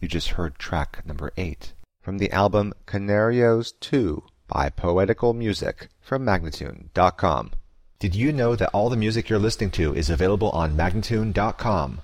You just heard track number 8 from the album Canarios 2 by Poetical Music from Magnatune.com. Did you know that all the music you're listening to is available on Magnatune.com?